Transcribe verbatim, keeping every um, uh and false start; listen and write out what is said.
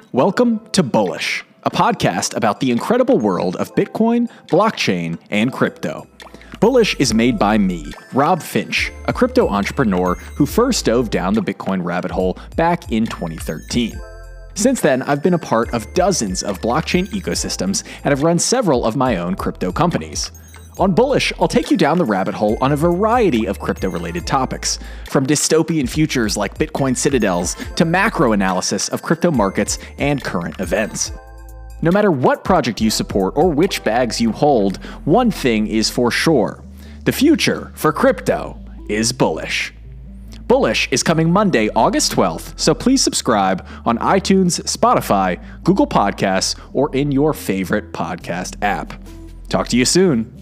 Welcome to Bullish, a podcast about the incredible world of Bitcoin, blockchain, and crypto. Bullish is made by me, Rob Finch, a crypto entrepreneur who first dove down the Bitcoin rabbit hole back in twenty thirteen. Since then, I've been a part of dozens of blockchain ecosystems and have run several of my own crypto companies. On Bullish, I'll take you down the rabbit hole on a variety of crypto-related topics, from dystopian futures like Bitcoin citadels to macro analysis of crypto markets and current events. No matter what project you support or which bags you hold, one thing is for sure: the future for crypto is bullish. Bullish is coming Monday, August twelfth, so please subscribe on iTunes, Spotify, Google Podcasts, or in your favorite podcast app. Talk to you soon.